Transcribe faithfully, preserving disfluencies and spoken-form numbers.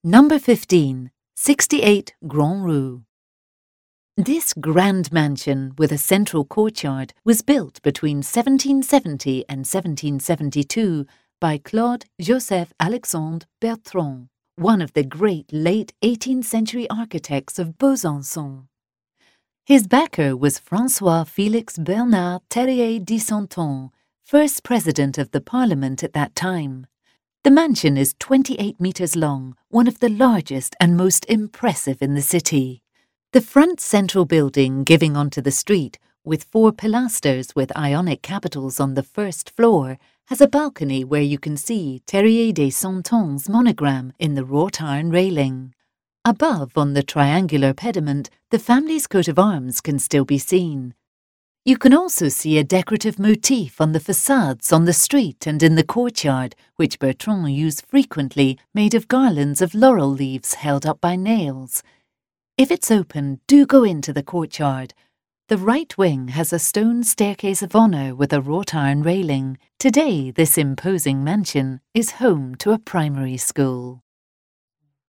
Number fifteen, sixty-eight Grand Rue. This grand mansion with a central courtyard was built between seventeen seventy and seventeen seventy-two by Claude Joseph Alexandre Bertrand, one of the great late eighteenth century architects of Besançon. His backer was François Félix Bernard Terrier d'Issontun, first president of the Parliament at that time. The mansion is twenty-eight metres long, one of the largest and most impressive in the city. The front central building giving onto the street, with four pilasters with Ionic capitals on the first floor, has a balcony where you can see Terrier d'Issontun monogram in the wrought iron railing. Above, on the triangular pediment, the family's coat of arms can still be seen. You can also see a decorative motif on the facades on the street and in the courtyard, which Bertrand used frequently, made of garlands of laurel leaves held up by nails. If it's open, do go into the courtyard. The right wing has a stone staircase of honour with a wrought iron railing. Today, this imposing mansion is home to a primary school.